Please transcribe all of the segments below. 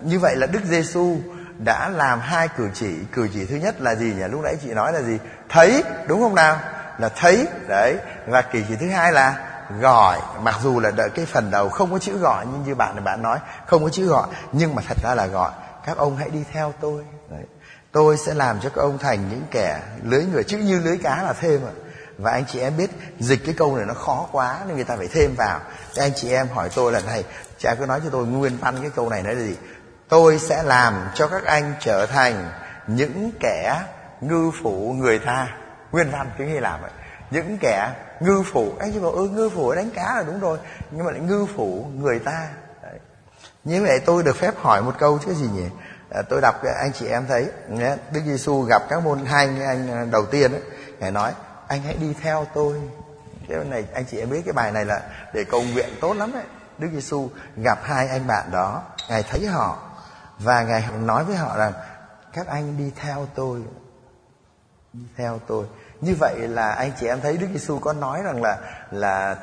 Như vậy là Đức Giêsu đã làm hai cử chỉ. Cử chỉ thứ nhất là gì nhỉ? Lúc nãy chị nói là gì? Thấy, đúng không nào? Là thấy, đấy. Và cử chỉ thứ hai là gọi. Mặc dù là cái phần đầu không có chữ gọi, nhưng như bạn nói không có chữ gọi, nhưng mà thật ra là gọi. Các ông hãy đi theo tôi. Đấy. Tôi sẽ làm cho các ông thành những kẻ lưới người. Chữ như lưới cá là thêm ạ. Và anh chị em biết dịch cái câu này nó khó quá nên người ta phải thêm vào. Thế anh chị em hỏi tôi là này, cha cứ nói cho tôi nguyên văn cái câu này là gì? Tôi sẽ làm cho các anh trở thành những kẻ ngư phủ người ta. Nguyên văn tiếng Hy Lạp vậy. Những kẻ ngư phủ. Anh chị bảo ngư phủ đánh cá là đúng rồi, nhưng mà lại ngư phủ người ta. Đấy. Như vậy tôi được phép hỏi một câu chứ gì nhỉ? Tôi đọc anh chị em thấy Đức Giêsu gặp các môn hai anh đầu tiên ấy, Ngài nói anh hãy đi theo tôi. Cái này anh chị em biết cái bài này là để cầu nguyện tốt lắm đấy. Đức Giêsu gặp hai anh bạn đó, Ngài thấy họ và Ngài nói với họ rằng các anh đi theo tôi. Đi theo tôi. Như vậy là anh chị em thấy Đức Giêsu có nói rằng là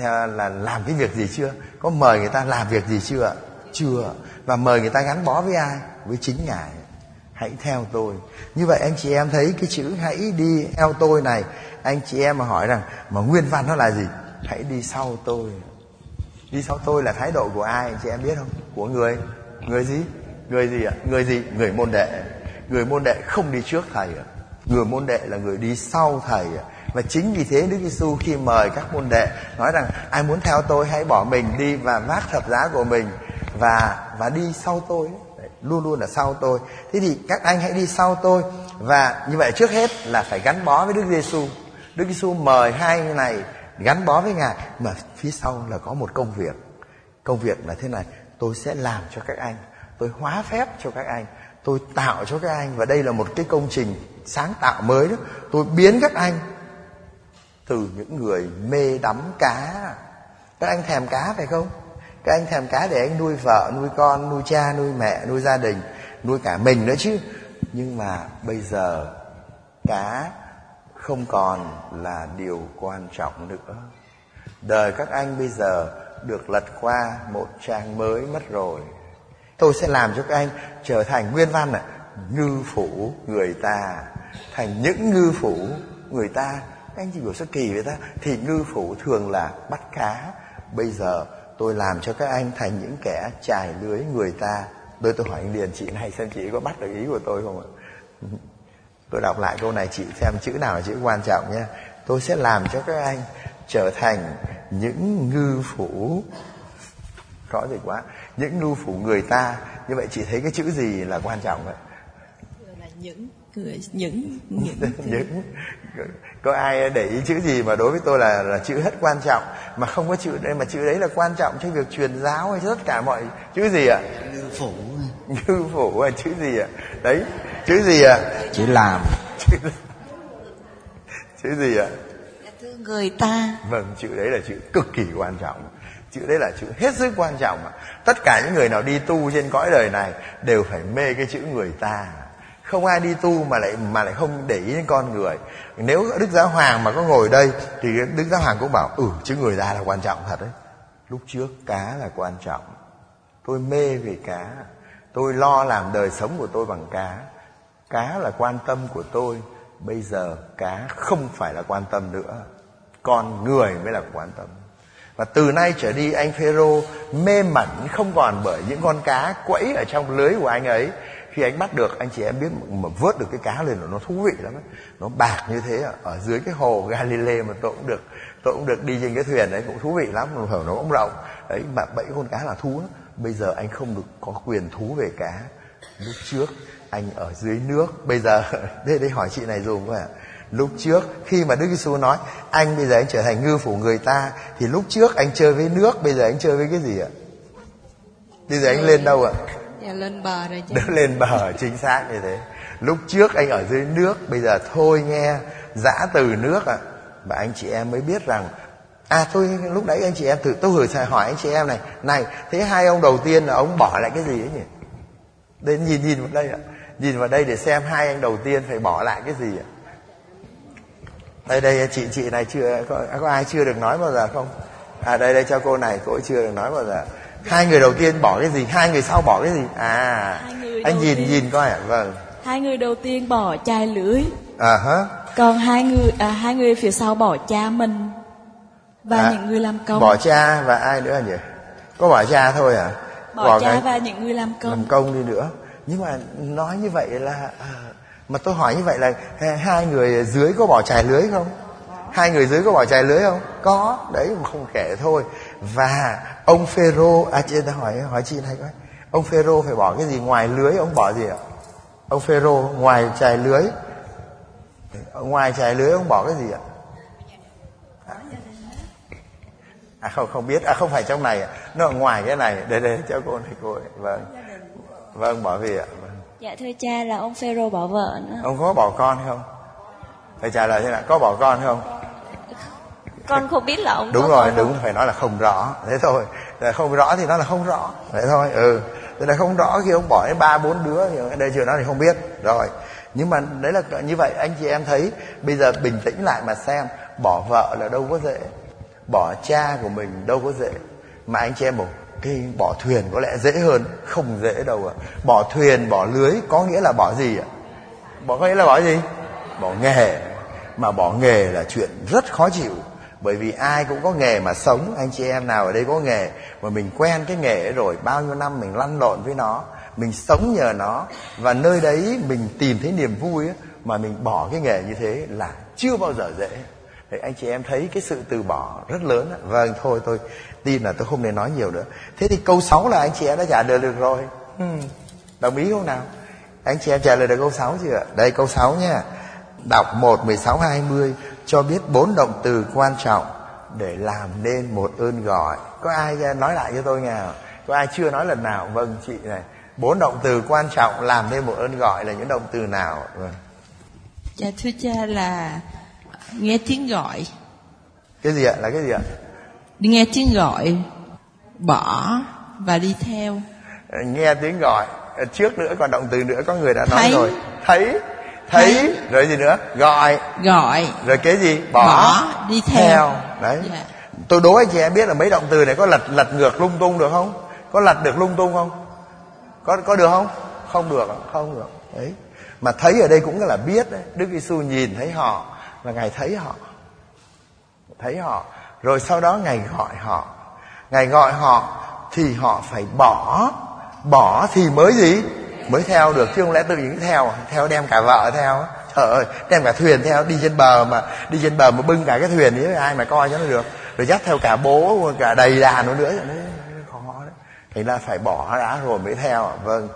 làm cái việc gì chưa? Có mời người ta làm việc gì chưa? Chưa. Và mời người ta gắn bó với ai? Với chính Ngài. Hãy theo tôi. Như vậy anh chị em thấy cái chữ hãy đi theo tôi này, anh chị em mà hỏi rằng mà nguyên văn nó là gì? Hãy đi sau tôi. Đi sau tôi là thái độ của ai anh chị em biết không? Của người gì? Người gì ạ? Người môn đệ. Người môn đệ không đi trước thầy ạ. Người môn đệ là người đi sau thầy ạ. Và chính vì thế Đức Giêsu khi mời các môn đệ nói rằng ai muốn theo tôi hãy bỏ mình đi và vác thập giá của mình và đi sau tôi. Đấy, luôn luôn là sau tôi. Thế thì các anh hãy đi sau tôi. Và như vậy trước hết là phải gắn bó với Đức Giêsu. Đức Giêsu mời hai người này gắn bó với Ngài, mà phía sau là có một công việc. Công việc là thế này: tôi sẽ làm cho các anh, tôi hóa phép cho các anh, tôi tạo cho các anh. Và đây là một cái công trình sáng tạo mới đó. Tôi biến các anh từ những người mê đắm cá. Các anh thèm cá phải không? Các anh thèm cá để anh nuôi vợ, nuôi con, nuôi cha, nuôi mẹ, nuôi gia đình, nuôi cả mình nữa chứ. Nhưng mà bây giờ cá không còn là điều quan trọng nữa. Đời các anh bây giờ được lật qua một trang mới mất rồi. Tôi sẽ làm cho các anh trở thành nguyên văn này, ngư phủ người ta. Thành những ngư phủ người ta. Các anh chỉ biểu sao kỳ vậy ta? Thì ngư phủ thường là bắt cá. Bây giờ tôi làm cho các anh thành những kẻ chài lưới người ta. Tôi hỏi anh Điền chị này xem chị có bắt được ý của tôi không ạ? Tôi đọc lại câu này chị xem chữ nào là chữ quan trọng nha. Tôi sẽ làm cho các anh trở thành những ngư phủ. Rõ rệt quá. Những ngư phủ người ta. Như vậy chị thấy cái chữ gì là quan trọng vậy? Là những Có ai để ý chữ gì mà đối với tôi là chữ hết quan trọng, mà không có chữ đây mà chữ đấy là quan trọng cho việc truyền giáo hay tất cả mọi chữ gì ạ? Ngư phủ. Ngư phủ là chữ gì ạ? Đấy, chữ gì ạ? Chữ làm. Chữ gì ạ? thương người ta. Vâng, chữ đấy là chữ cực kỳ quan trọng. Chữ đấy là chữ hết sức quan trọng mà. Tất cả những người nào đi tu trên cõi đời này đều phải mê cái chữ người ta. Không ai đi tu mà lại không để ý đến con người. Nếu Đức Giáo Hoàng mà có ngồi đây thì Đức Giáo Hoàng cũng bảo chữ người ta là quan trọng thật đấy. Lúc trước cá là quan trọng. Tôi mê về cá. Tôi lo làm đời sống của tôi bằng cá. Cá là quan tâm của tôi. Bây giờ cá không phải là quan tâm nữa. Con người mới là quan tâm. Và từ nay trở đi anh Phêrô mê mẩn không còn bởi những con cá quẫy ở trong lưới của anh ấy. Khi anh bắt được, anh chị em biết mà vớt được cái cá lên là nó thú vị lắm ấy. Nó bạc như thế ở dưới cái hồ Galilee mà tôi cũng được đi trên cái thuyền đấy, cũng thú vị lắm, nó cũng rộng đấy, mà bẫy con cá là thú lắm. Bây giờ anh không được có quyền thú về cá. Lúc trước anh ở dưới nước, bây giờ đây hỏi chị này dùng thôi ạ. Lúc trước khi mà Đức Giêsu nói anh bây giờ anh trở thành ngư phủ người ta, thì lúc trước anh chơi với nước, bây giờ anh chơi với cái gì ạ? Bây giờ anh lên đâu ạ? Dạ lên bờ rồi chứ. Lên bờ, chính xác như thế. Lúc trước anh ở dưới nước, bây giờ thôi nghe, giã từ nước ạ. Và anh chị em mới biết rằng thôi lúc nãy anh chị em tôi hỏi anh chị em này, thế hai ông đầu tiên là ông bỏ lại cái gì ấy nhỉ? Đây nhìn vào đây ạ. Nhìn vào đây để xem hai anh đầu tiên phải bỏ lại cái gì ạ? Đây chị này chưa có ai chưa được nói bao giờ không? Đây cho cô này, cô chưa được nói bao giờ. Hai người đầu tiên bỏ cái gì? Hai người sau bỏ cái gì? Hai người Anh đầu nhìn tiên. nhìn coi ạ. Vâng. Hai người đầu tiên bỏ chài lưới, Hả? còn hai người phía sau bỏ cha mình và những người làm công. Bỏ cha và ai nữa nhỉ? Có bỏ cha thôi à? Bỏ cha và những người làm công đi nữa. Nhưng mà nói như vậy là mà tôi hỏi như vậy là hai người dưới có bỏ chài lưới không? Hai người dưới có bỏ chài lưới không? Có. Đấy mà không kể thôi. Và ông Phêrô, chị ta hỏi chị này coi. Ông Phêrô phải bỏ cái gì ngoài lưới, ông bỏ gì ạ? Ông Phêrô ngoài chài lưới. Ngoài chài lưới ông bỏ cái gì ạ? Không biết. Không phải trong này. Nó ở ngoài cái này. Để cho cô này cô ấy. Vâng, bỏ gì ạ? Dạ thưa cha, là ông Phêrô bỏ vợ nữa. Ông có bỏ con không? Phải trả lời thế nào? Có bỏ con không? Con không biết là ông đúng có rồi, bỏ đúng không? Phải nói là không rõ. Thế thôi. Không rõ thì nó là không rõ. Thế thôi. Thế là không rõ khi ông bỏ đến 3-4 đứa thì đây chưa nói thì không biết. Rồi. Nhưng mà đấy là như vậy. Anh chị em thấy bây giờ bình tĩnh lại mà xem. Bỏ vợ là đâu có dễ. Bỏ cha của mình đâu có dễ. Mà anh chị em bảo cái bỏ thuyền có lẽ dễ hơn. Không dễ đâu ạ. Bỏ thuyền, bỏ lưới có nghĩa là bỏ gì ạ? Có nghĩa là bỏ gì? Bỏ nghề. Mà bỏ nghề là chuyện rất khó chịu. Bởi vì ai cũng có nghề mà sống. Anh chị em nào ở đây có nghề mà mình quen cái nghề ấy rồi, bao nhiêu năm mình lăn lộn với nó, mình sống nhờ nó, và nơi đấy mình tìm thấy niềm vui ấy, mà mình bỏ cái nghề như thế là chưa bao giờ dễ. Thế anh chị em thấy cái sự từ bỏ rất lớn. Vâng, thôi tôi tin là tôi không nên nói nhiều nữa. Thế thì câu 6 là anh chị em đã trả lời được rồi. Đồng ý không nào? Anh chị em trả lời được câu 6 chưa ạ? Đây câu 6 nha. Đọc 1, 16, 20 cho biết 4 động từ quan trọng để làm nên một ơn gọi. Có ai nói lại cho tôi nào? Có ai chưa nói lần nào? Vâng, chị này. 4 động từ quan trọng làm nên một ơn gọi là những động từ nào? Vâng. Dạ thưa cha là nghe tiếng gọi. Cái gì ạ? Là cái gì ạ? Nghe tiếng gọi, bỏ và đi theo. Nghe tiếng gọi. Trước nữa còn động từ nữa có người đã nói thấy. Rồi. Thấy. Rồi gì nữa? Gọi. Rồi cái gì? Bỏ đi theo. Đấy. Dạ. Tôi đố anh chị em biết là mấy động từ này có lật ngược lung tung được không? Có lật được lung tung không? Có được không? Không được. Đấy. Mà thấy ở đây cũng là biết đấy. Đức Giêsu nhìn thấy họ và Ngài thấy họ. Rồi sau đó Ngài gọi họ. Ngài gọi họ thì họ phải bỏ thì mới gì? Mới theo được, chứ không lẽ tự nhiên theo đem cả vợ theo. Trời ơi, đem cả thuyền theo, đi trên bờ mà bưng cả cái thuyền ấy, ai mà coi cho nó được. Rồi dắt theo cả bố, cả đầy đàn nữa khó đấy. Thì là phải bỏ đã rồi mới theo. Vâng.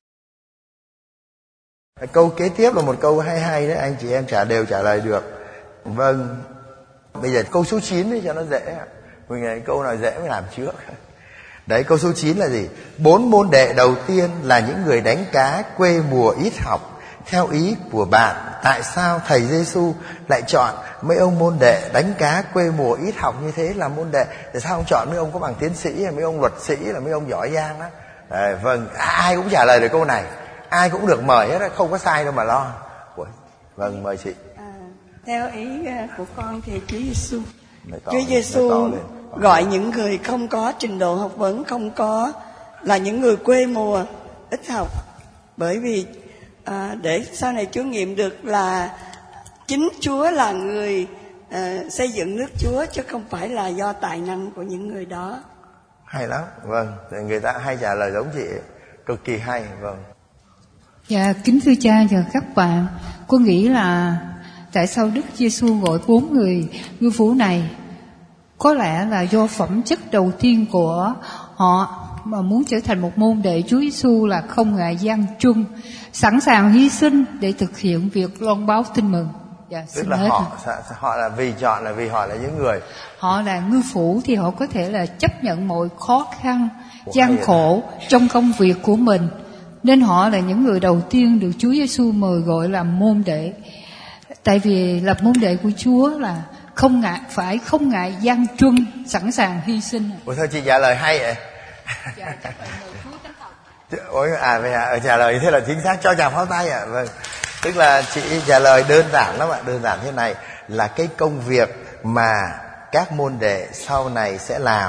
Câu kế tiếp là một câu hay đấy, anh chị em đều trả lời được. Vâng. Bây giờ câu số 9 đi cho nó dễ. Mình này câu nào dễ mới làm trước. Đấy, câu số 9 là gì? 4 môn đệ đầu tiên là những người đánh cá quê mùa ít học. Theo ý của bạn, tại sao thầy Giêsu lại chọn mấy ông môn đệ đánh cá quê mùa ít học như thế làm môn đệ? Tại sao không chọn mấy ông có bằng tiến sĩ, mấy ông luật sĩ, là mấy ông giỏi giang đó? Đấy, vâng, ai cũng trả lời được câu này. Ai cũng được mời hết, không có sai đâu mà lo. Vâng, mời chị. Theo ý của con thì Chúa Giêsu gọi những người không có trình độ học vấn, không có, là những người quê mùa ít học, bởi vì để sau này Chúa nghiệm được là chính Chúa là người xây dựng nước Chúa, chứ không phải là do tài năng của những người đó. Hay lắm. Vâng, người ta hay trả lời giống chị, cực kỳ hay. Vâng. Dạ, kính thưa cha và các bạn, con nghĩ là tại sao Đức Giêsu gọi 4 người ngư phủ này? Có lẽ là do phẩm chất đầu tiên của họ mà muốn trở thành một môn đệ Chúa Giêsu là không ngại gian truân, sẵn sàng hy sinh để thực hiện việc loan báo tin mừng. Dạ, tức là họ là chọn là vì họ là những người, họ là ngư phủ thì họ có thể là chấp nhận mọi khó khăn, gian khổ trong công việc của mình, nên họ là những người đầu tiên được Chúa Giêsu mời gọi làm môn đệ. Tại vì làm môn đệ của Chúa là không ngại gian truân, sẵn sàng hy sinh. Ủa sao chị trả lời hay vậy? Dạ, chắc là mời Chúa Thánh Thần. Ôi trả lời thế là chính xác, cho chàng pháo tay ạ. Vâng. Tức là chị trả lời đơn giản lắm ạ, đơn giản thế này là cái công việc mà các môn đệ sau này sẽ làm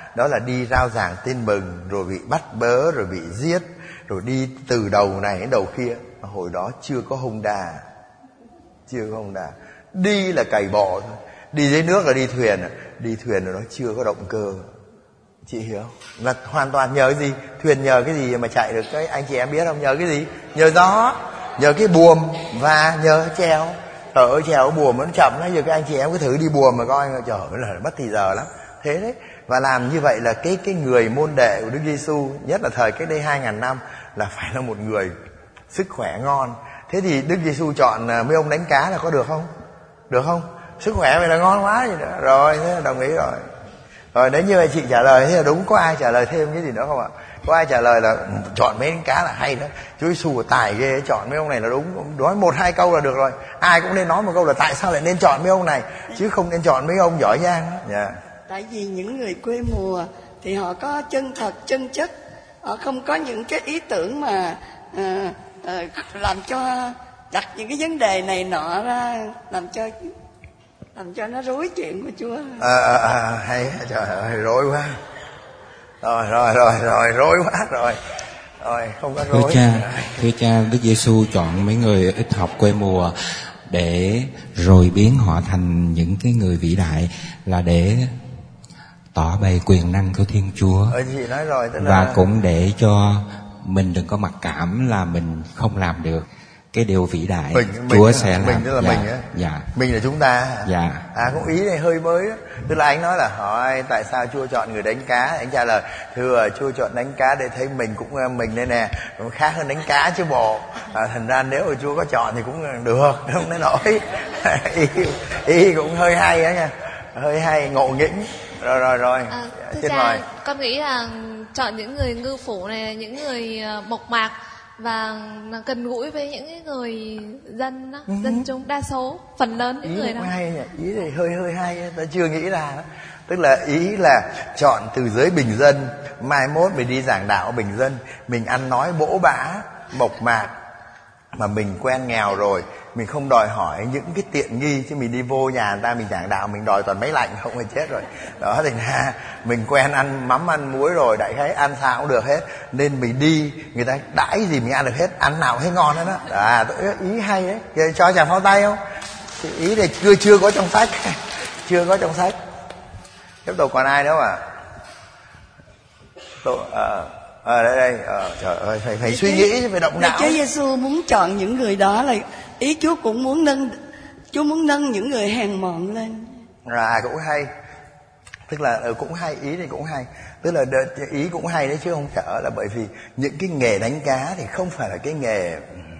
đó là đi rao giảng tin mừng, rồi bị bắt bớ, rồi bị giết, rồi đi từ đầu này đến đầu kia. Hồi đó chưa có Honda, đi là cày bò thôi, đi dưới nước là đi thuyền rồi nó chưa có động cơ. Chị hiểu là hoàn toàn nhờ cái gì? Thuyền nhờ cái gì mà chạy được? Cái anh chị em biết không? Nhờ cái gì? Nhờ gió, nhờ cái buồm và nhờ chèo. Trời ơi, chèo buồm nó chậm lắm. Giờ các anh chị em cứ thử đi buồm mà coi, trời ơi là mất thì giờ lắm. Thế đấy. Và làm như vậy là cái người môn đệ của Đức Giêsu, nhất là thời cách đây 2000 năm, là phải là một người sức khỏe ngon. Thế thì Đức Giêsu chọn mấy ông đánh cá là có được không? Được không? Sức khỏe vậy là ngon quá gì nữa. Rồi, thế là đồng ý rồi. Rồi nếu như vậy chị trả lời thế là đúng. Có ai trả lời thêm cái gì nữa không ạ? Có ai trả lời là chọn mấy đánh cá là hay đó, Chúa Giêsu tài ghê, chọn mấy ông này là đúng. Nói 1-2 câu là được rồi. Ai cũng nên nói một câu là tại sao lại nên chọn mấy ông này, chứ không nên chọn mấy ông giỏi giang. Yeah. Tại vì những người quê mùa thì họ có chân thật, chân chất. Họ không có những cái ý tưởng mà làm cho đặt những cái vấn đề này nọ ra, làm cho nó rối chuyện của Chúa. Hay, trời ơi, rối quá. Rồi, rối quá rồi. Rồi, không có rối. Thưa cha, Đức Giêsu chọn mấy người ít học quê mùa để rồi biến họ thành những cái người vĩ đại, là để tỏ bày quyền năng của Thiên Chúa. Chị nói rồi, tức là... Và cũng để cho mình đừng có mặc cảm là mình không làm được cái điều vĩ đại. Chúa sẽ làm. Mình tức là mình á. Dạ. Mình là chúng ta. Dạ. Cũng ý này hơi mới đó. Tức là anh nói là hỏi tại sao Chúa chọn người đánh cá, anh trả lời thưa Chúa chọn đánh cá để thấy mình cũng mình đây nè, cũng khác hơn đánh cá chứ bộ. Thành ra nếu mà Chúa có chọn thì cũng được, không đến nỗi. ý cũng hơi hay đó nha, hơi hay, ngộ nghĩnh. Rồi. Thưa cha, con nghĩ là chọn những người ngư phủ này, những người mộc mạc và gần gũi với những người dân đó, dân chúng, đa số, phần lớn những người đó. Hay nhỉ? Ý này hơi hay, ta chưa nghĩ ra. Tức là ý là chọn từ giới bình dân, mai mốt mình đi giảng đạo bình dân, mình ăn nói bỗ bã, mộc mạc, mà mình quen nghèo rồi, mình không đòi hỏi những cái tiện nghi, chứ mình đi vô nhà người ta mình giảng đạo mình đòi toàn máy lạnh không phải chết rồi. Đó, thành ra mình quen ăn mắm ăn muối rồi, đại khái ăn sao cũng được hết, nên mình đi người ta đãi gì mình ăn được hết, ăn nào thấy ngon hết đó. Ý hay đấy, cho chàng pháo tay không? Ý này chưa có trong sách. Chưa có trong sách. Tiếp tục còn ai nữa mà? Đây. Trời ơi, phải suy nghĩ, phải động não. Chúa Giêsu muốn chọn những người đó là ý Chúa cũng muốn nâng những người hèn mọn lên. Cũng hay. Tức là cũng hay, ý này cũng hay. Tức là ý cũng hay đấy chứ không sợ, là bởi vì những cái nghề đánh cá thì không phải là cái nghề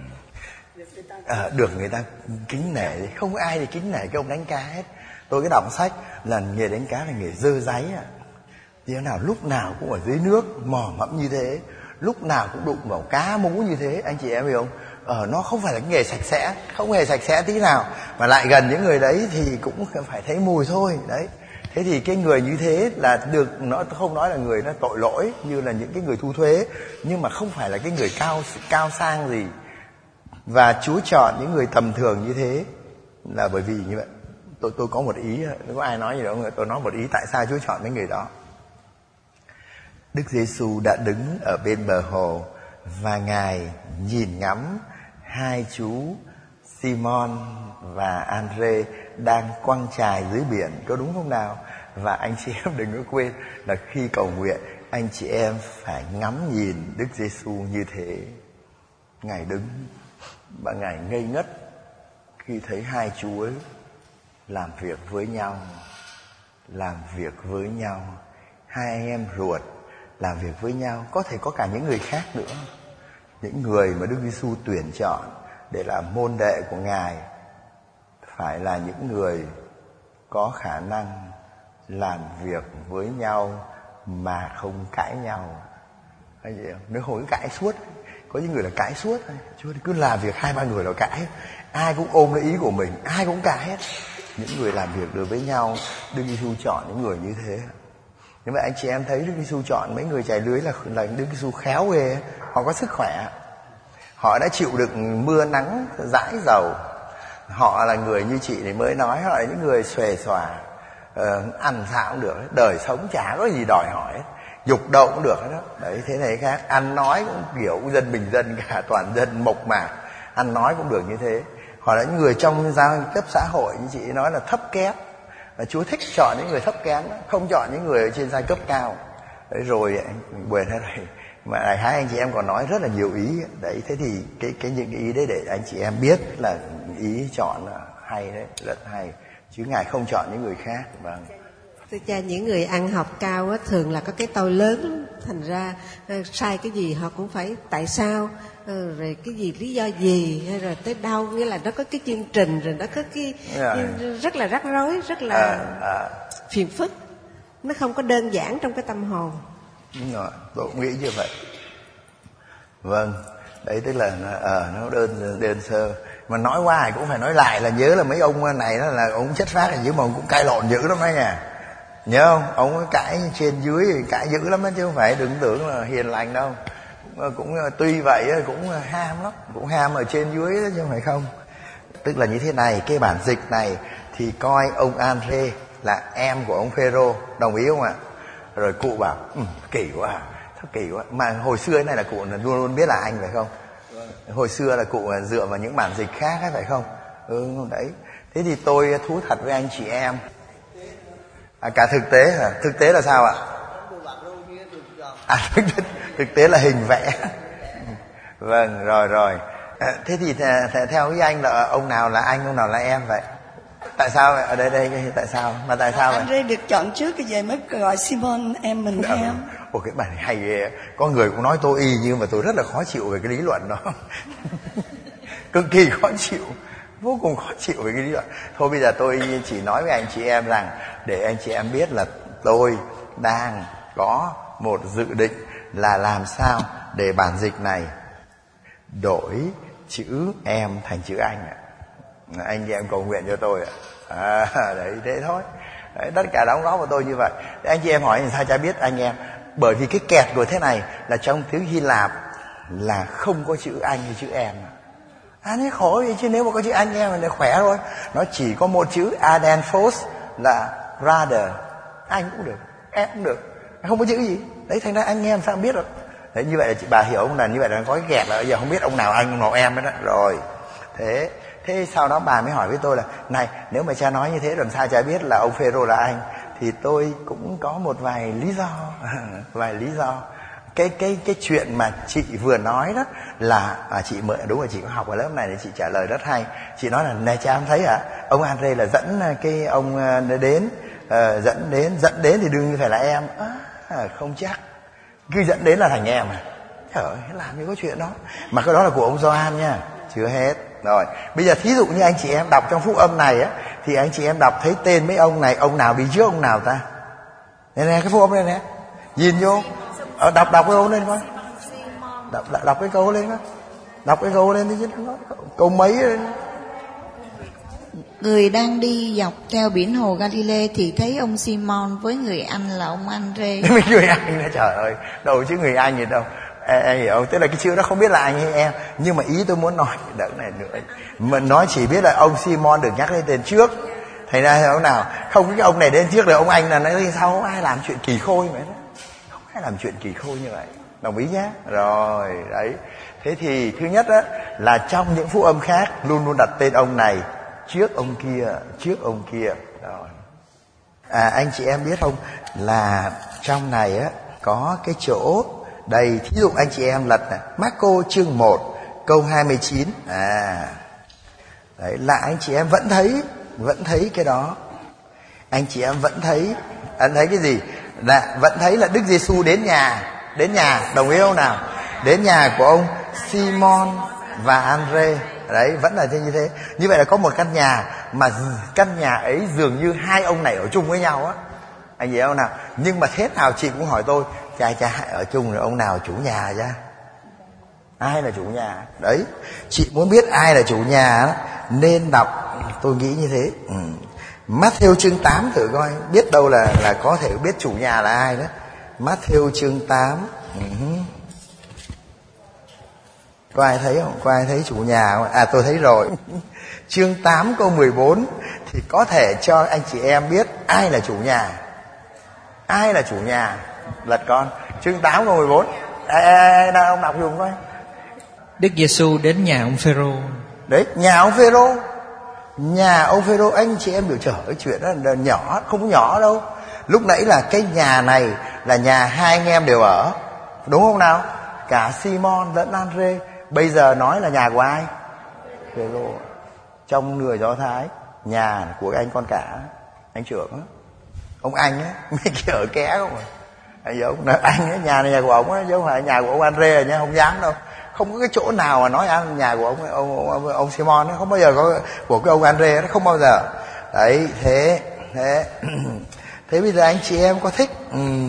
được người ta kính nể. Không có ai thì kính nể cái ông đánh cá hết. Tôi cái đọc sách là nghề đánh cá là nghề dơ dáy Thế nào lúc nào cũng ở dưới nước mò mẫm như thế, lúc nào cũng đụng vào cá mú như thế, anh chị em hiểu không? Nó không phải là cái nghề sạch sẽ, không hề sạch sẽ tí nào, mà lại gần những người đấy thì cũng phải thấy mùi thôi đấy. Thế thì cái người như thế là được, nó không nói là người nó tội lỗi như là những cái người thu thuế, nhưng mà không phải là cái người cao sang gì. Và Chúa chọn những người tầm thường như thế là bởi vì như vậy. Tôi có một ý, có ai nói gì đó không? Tôi nói một ý tại sao Chúa chọn mấy người đó. Đức Giêsu đã đứng ở bên bờ hồ và Ngài nhìn ngắm hai chú Simon và Andre đang quăng chài dưới biển, có đúng không nào? Và anh chị em đừng có quên là khi cầu nguyện, anh chị em phải ngắm nhìn Đức Giêsu như thế. Ngài đứng và Ngài ngây ngất khi thấy hai chú ấy làm việc với nhau. Hai anh em ruột làm việc với nhau. Có thể có cả những người khác nữa, những người mà Đức Giêsu tuyển chọn để làm môn đệ của Ngài phải là những người có khả năng làm việc với nhau mà không cãi nhau. Thấy gì không? Nếu hồi cãi suốt, có những người là cãi suốt, Chúa cứ làm việc 2-3 người là cãi, ai cũng ôm lấy ý của mình, ai cũng cãi hết. Những người làm việc được với nhau, Đức Giêsu chọn những người như thế. Nhưng mà anh chị em thấy Đức Giêsu chọn mấy người chài lưới là Đức Giêsu khéo ghê. Họ có sức khỏe, họ đã chịu được mưa nắng dãi dầu, họ là người như chị này mới nói, họ là những người xuề xòa, ăn sao cũng được, đời sống chả có gì đòi hỏi hết, dục đâu cũng được hết đó. Đấy, thế này khác, ăn nói cũng kiểu dân bình dân cả, toàn dân mộc mạc, ăn nói cũng được như thế. Hoặc là những người trong giai cấp xã hội như chị nói là thấp kém, và Chúa thích chọn những người thấp kém đó, không chọn những người ở trên giai cấp cao. Đấy, rồi quên hết rồi, mà hai anh chị em còn nói rất là nhiều ý đấy. Thế thì những cái ý đấy để anh chị em biết là ý chọn là hay đấy, rất hay, chứ Ngài không chọn những người khác. Vâng. Thưa cha, những người ăn học cao á, thường là có cái tôi lớn, thành ra sai cái gì họ cũng phải tại sao, rồi cái gì lý do gì, hay rồi tới đâu, nghĩa là nó có cái chương trình, rồi nó có cái rất là rắc rối, rất là phiền phức, nó không có đơn giản trong cái tâm hồn. Đúng rồi, tôi cũng nghĩ như vậy. Vâng, đấy tức là nó đơn sơ. Mà nói qua thì cũng phải nói lại, là nhớ là mấy ông này đó là ông chất phác, nhưng mà ông cũng cãi lộn dữ lắm đấy nha. Nhớ không? Ông cãi trên dưới, cãi dữ lắm đó, chứ không phải đừng tưởng là hiền lành đâu. Cũng tuy vậy cũng ham lắm, cũng ham ở trên dưới đó, chứ không phải không. Tức là như thế này, cái bản dịch này thì coi ông Andre là em của ông Phêrô, đồng ý không ạ? Rồi cụ bảo kỳ quá, thật kỳ quá. Mà hồi xưa này là cụ luôn luôn biết là anh phải không? Hồi xưa là cụ dựa vào những bản dịch khác ấy, phải không? Đấy. Thế thì tôi thú thật với anh chị em, cả thực tế hả? Thực tế là sao ạ? Thực tế là hình vẽ. Vâng, rồi. Thế thì theo ý anh là ông nào là anh, ông nào là em vậy? Tại sao ở đây tại sao? Mà tại sao vậy? Andre được chọn trước cái gì mới gọi Simon em mình em. Ồ, cái bài này hay ghê. Có người cũng nói tôi y, nhưng mà tôi rất là khó chịu về cái lý luận đó. Cực kỳ khó chịu, vô cùng khó chịu về cái lý luận. Thôi bây giờ tôi chỉ nói với anh chị em rằng, để anh chị em biết là tôi đang có một dự định là làm sao để bản dịch này đổi chữ em thành chữ anh ạ. Anh chị em cầu nguyện cho tôi ạ. Đấy, thế thôi. Đấy, tất cả đóng góp của tôi như vậy. Để anh chị em hỏi sao cha biết anh em? Bởi vì cái kẹt của thế này là trong tiếng Hy Lạp là không có chữ anh hay chữ em. Nó khổ vậy chứ, nếu mà có chữ anh em thì khỏe rồi. Nó chỉ có một chữ adenphos là brother, anh cũng được, em cũng được, không có chữ gì. Đấy, thành ra anh em sao biết được. Đấy, như vậy là chị bà hiểu không, là như vậy là có cái kẹt là giờ không biết ông nào anh ông nào em ấy đó. Rồi thế sau đó bà mới hỏi với tôi là này, nếu mà cha nói như thế làm sao cha biết là ông Phêrô là anh? Thì tôi cũng có một vài lý do. Vài lý do. Cái chuyện mà chị vừa nói đó là chị mới đúng rồi, chị có học ở lớp này thì chị trả lời rất hay. Chị nói là này cha không thấy hả? Ông Andre là dẫn cái ông đến, dẫn đến thì đương nhiên phải là em. Không chắc. Cứ dẫn đến là thành em à? Trời ơi, làm gì có chuyện đó. Mà cái đó là của ông Gioan nha, chưa hết. Rồi, bây giờ thí dụ như anh chị em đọc trong phúc âm này á, thì anh chị em đọc thấy tên mấy ông này, ông nào đi trước ông nào ta? Đây nè, cái phúc âm này nè, nhìn vô, đọc cái câu lên coi, đọc cái câu lên coi, đọc cái câu lên đi chứ, câu mấy lên. Người đang đi dọc theo biển hồ Galilee thì thấy ông Simon với người anh là ông Andre. Người anh đó, trời ơi, đâu chứ người anh gì đâu. Em hiểu không? Tức là cái chữ đó không biết là anh hay em. Nhưng mà ý tôi muốn nói đỡ này nữa, mình nói chỉ biết là ông Simon được nhắc lên tên trước. Thành ra ông nào không cái ông này đến trước rồi ông anh là nói sao không ai làm chuyện kỳ khôi vậy đó. Không ai làm chuyện kỳ khôi như vậy. Đồng ý nhé. Rồi đấy. Thế thì thứ nhất á, là trong những phúc âm khác luôn luôn đặt tên ông này trước ông kia. Rồi. Anh chị em biết không, là trong này á có cái chỗ đây, thí dụ anh chị em lật này, Marco chương 1 câu 29. Đấy là anh chị em vẫn thấy cái đó. Anh chị em vẫn thấy cái gì? Là vẫn thấy là Đức Giêsu đến nhà, đồng ý không nào? Đến nhà của ông Simon và Andre. Đấy, vẫn là như thế. Như vậy là có một căn nhà, mà căn nhà ấy dường như hai ông này ở chung với nhau á. Anh chị em nào? Nhưng mà thế nào chị cũng hỏi tôi, cha ở chung rồi ông nào chủ nhà cha? Ai là chủ nhà? Đấy, chị muốn biết ai là chủ nhà đó, nên đọc, tôi nghĩ như thế. Matthew chương 8 thử coi, biết đâu là có thể biết chủ nhà là ai đó. Matthew chương 8. Có ai thấy không? Có ai thấy chủ nhà không? Tôi thấy rồi. Chương 8 câu 14 thì có thể cho anh chị em biết ai là chủ nhà? Ai là chủ nhà? Lật con chương 8 câu 14. Nào ông đọc dùm coi. Đức Giêsu đến nhà ông Phêrô. Đấy, nhà ông Phêrô. Nhà ông Phêrô, anh chị em biểu trở cái chuyện đó là nhỏ, không có nhỏ đâu. Lúc nãy là cái nhà này là nhà hai anh em đều ở, đúng không nào? Cả Simon lẫn Andre. Bây giờ nói là nhà của ai? Phêrô. Trong người Do Thái, nhà của anh con cả, anh trưởng á, ông anh á, mấy kia ở ké không à? Anh ấy, nhà này nhà của ông á, chứ không phải nhà của ông Andre nha, không dám đâu. Không có cái chỗ nào mà nói ăn nhà của ông Simon ấy, không bao giờ có của cái ông Andre, nó không bao giờ. Đấy, thế bây giờ anh chị em có thích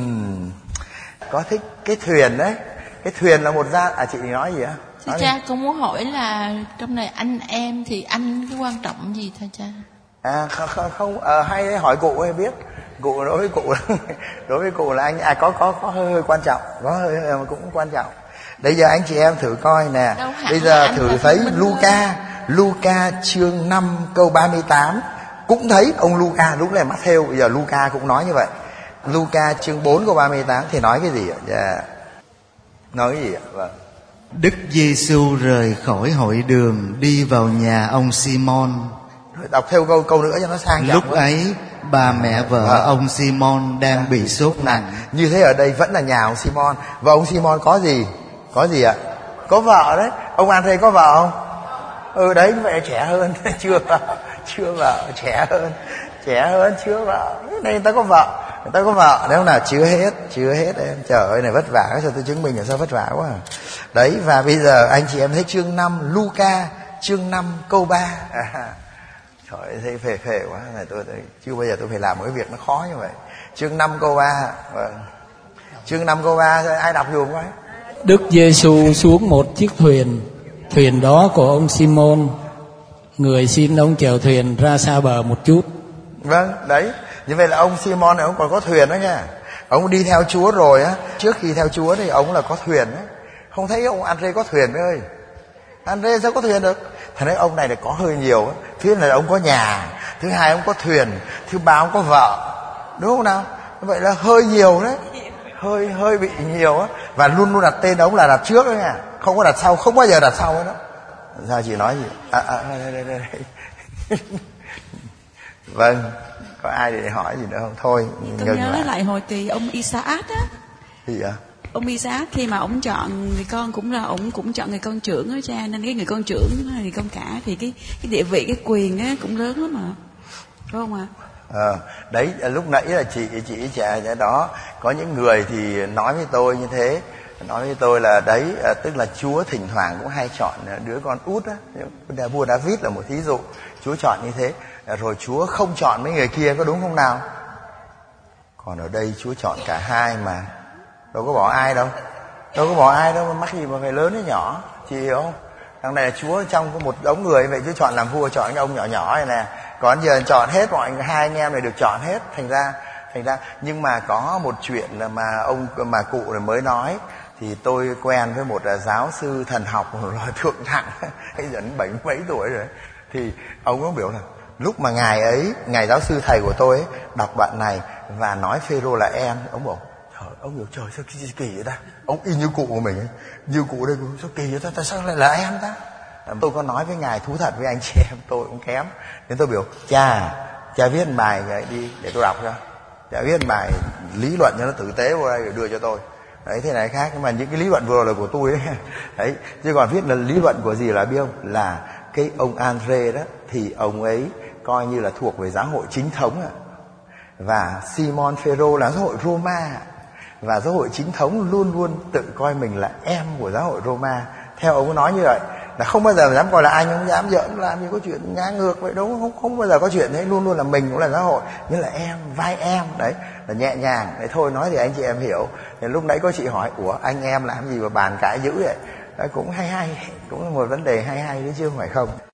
cái thuyền đấy. Cái thuyền là một gia chị nói gì á? Thưa cha, con muốn hỏi là trong này anh em thì anh cái quan trọng gì thưa cha? Không, hay đấy, hỏi cụ ấy biết. Cụ đối với cụ là anh có hơi quan trọng, có hơi cũng quan trọng. Bây giờ anh chị em thử coi nè. Bây giờ thử thấy Luca chương 5 câu 38 cũng thấy ông Luca, lúc này Matthew, bây giờ Luca cũng nói như vậy. Luca chương 4 câu 38 thì nói cái gì ạ? Nói cái gì ạ? Vâng. Đức Giêsu rời khỏi hội đường đi vào nhà ông Simon. Đọc theo câu nữa cho nó sang trọng. Lúc ấy bà mẹ vợ ông Simon đang bị sốt nặng. Như thế ở đây vẫn là nhà ông Simon. Và ông Simon có gì? Có gì ạ? Có vợ đấy. Ông Andre có vợ không? Đấy, vậy trẻ hơn. Chưa vợ, trẻ hơn, chưa vợ. Đây người ta có vợ. Nếu nào chưa hết em. Trời ơi, này vất vả, sao tôi chứng minh là sao vất vả quá. Đấy, và bây giờ anh chị em thấy chương 5, Luca chương 5 câu 3. Trời ơi, thấy phê quá. Này tôi chưa bao giờ tôi phải làm một cái việc nó khó như vậy. Chương 5 câu 3. Vâng. Chương 5 câu 3, ai đọc dùm coi. Đức Giêsu xuống một chiếc thuyền đó của ông Simon. Người xin ông chèo thuyền ra xa bờ một chút. Vâng, đấy. Như vậy là ông Simon này ông còn có thuyền đó nha. Ông đi theo Chúa rồi á. Trước khi theo Chúa thì ông là có thuyền đấy. Không thấy ông Andre có thuyền ơi. Andre sao có thuyền được? Thật đấy, ông này là có hơi nhiều á. Thứ nhất là ông có nhà, thứ hai ông có thuyền, thứ ba ông có vợ, đúng không nào? Vậy là hơi nhiều đấy, hơi bị nhiều á. Và luôn luôn đặt tên ông là đặt trước đấy nha, không có đặt sau, không bao giờ đặt sau ấy đó. Sao chị nói gì? Đây. Vâng, có ai để hỏi gì nữa không? Thôi tôi nhớ lại hồi kỳ ông Isaac á. Gì ạ? Ông Isaac khi mà ông chọn người con cũng là ông cũng chọn người con trưởng đó cha, nên cái người con trưởng người con cả thì cái địa vị, cái quyền á cũng lớn lắm mà, phải không ạ? Đấy, lúc nãy là chị trẻ đó, có những người thì nói với tôi như thế, nói với tôi là đấy, tức là Chúa thỉnh thoảng cũng hay chọn đứa con út á. Vua David là một thí dụ, Chúa chọn như thế, rồi Chúa không chọn mấy người kia, có đúng không nào? Còn ở đây Chúa chọn cả hai mà, đâu có bỏ ai đâu, mà mắc gì mà phải lớn hay nhỏ, chị hiểu không? Thằng này là Chúa trong có một đống người, vậy Chúa chọn làm vua, chọn cái ông nhỏ này nè. Còn giờ chọn hết hai anh em này được chọn hết, thành ra nhưng mà có một chuyện là mà cụ này mới nói, thì tôi quen với một giáo sư thần học là thượng thặng, hay dẫn 70 mấy tuổi rồi, thì ông có biểu là lúc mà ngài giáo sư thầy của tôi ấy, đọc đoạn này và nói Phêrô là em, ông bảo ông hiểu trời sao kỳ vậy ta, ông y như cụ của mình ấy. Như cụ đây sao kỳ vậy ta, tại sao lại là em ta? Tôi có nói với ngài, thú thật với anh chị em tôi cũng kém, nên tôi biểu cha viết một bài vậy đi để tôi đọc cho, cha viết một bài lý luận cho nó tử tế vô đây để đưa cho tôi. Đấy, thế này khác, nhưng mà những cái lý luận vừa rồi là của tôi ấy. Đấy, chứ còn viết là lý luận của gì là biết không? Là cái ông Andre đó thì ông ấy coi như là thuộc về giáo hội chính thống ạ. Và Simon Phêrô là giáo hội Roma, và giáo hội chính thống luôn luôn tự coi mình là em của giáo hội Roma. Theo ông nói như vậy, là không bao giờ dám coi là anh, không dám giỡn làm gì có chuyện ngang ngược vậy, đúng không? Không bao giờ có chuyện thế, luôn luôn là mình cũng là giáo hội, như là em, vai em, đấy là nhẹ nhàng. Đấy thôi, nói thì anh chị em hiểu. Thì lúc nãy có chị hỏi, ủa anh em làm gì mà bàn cãi dữ vậy? Đấy, cũng hay, cũng là một vấn đề hay đấy chứ không phải không.